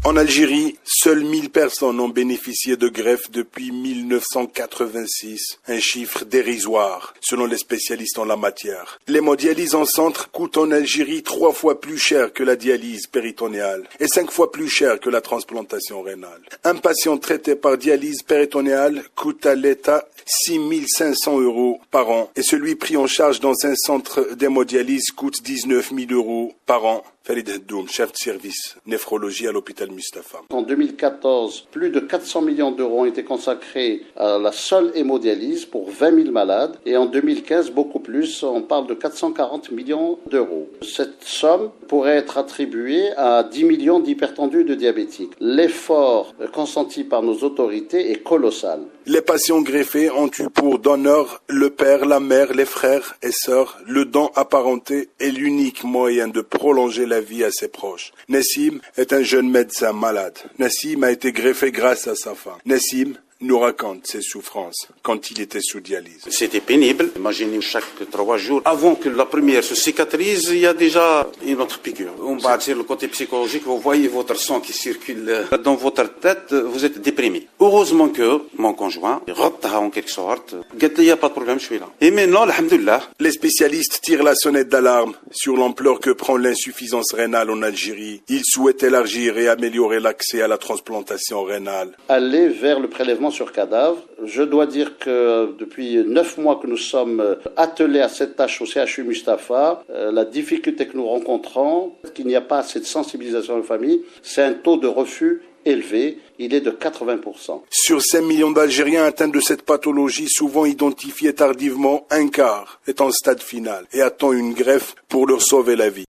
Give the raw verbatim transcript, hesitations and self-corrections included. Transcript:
En Algérie, seules mille personnes ont bénéficié de greffe depuis mille neuf cent quatre-vingt-six, un chiffre dérisoire selon les spécialistes en la matière. L'hémodialyse en centre coûte en Algérie trois fois plus cher que la dialyse péritonéale et cinq fois plus cher que la transplantation rénale. Un patient traité par dialyse péritonéale coûte à l'État six mille cinq cents euros par an et celui pris en charge dans un centre d'hémodialyse coûte dix-neuf mille euros par an. Farid Haddoum, chef de service néphrologie à l'hôpital Mustapha. En deux mille quatorze, plus de quatre cents millions d'euros ont été consacrés à la seule hémodialyse pour vingt mille malades. Et en deux mille quinze, beaucoup plus, on parle de quatre cent quarante millions d'euros. Cette somme pourrait être attribuée à dix millions d'hypertendus de diabétiques. L'effort consenti par nos autorités est colossal. Les patients greffés ont eu pour donneur le père, la mère, les frères et sœurs. Le don apparenté est l'unique moyen de prolonger la vie à ses proches. Nassim est un jeune médecin malade. Nassim a été greffé grâce à sa femme. Nassim nous raconte ses souffrances quand il était sous dialyse. C'était pénible. Imaginez chaque trois jours, avant que la première se cicatrise, il y a déjà une autre piqûre. On va dire le côté psychologique, vous voyez votre sang qui circule dans votre tête, vous êtes déprimé. Heureusement que mon conjoint, retaha en quelque sorte, il n'y a pas de problème, je suis là. Et maintenant, alhamdoulilah. Les spécialistes tirent la sonnette d'alarme sur l'ampleur que prend l'insuffisance rénale en Algérie. Ils souhaitent élargir et améliorer l'accès à la transplantation rénale. Aller vers le prélèvement sur cadavre. Je dois dire que depuis neuf mois que nous sommes attelés à cette tâche au C H U Mustapha, la difficulté que nous rencontrons, qu'il n'y a pas assez de sensibilisation de la famille, c'est un taux de refus élevé, il est de quatre-vingts pour cent. Sur cinq millions d'Algériens atteints de cette pathologie, souvent identifiée tardivement, un quart est en stade final et attend une greffe pour leur sauver la vie.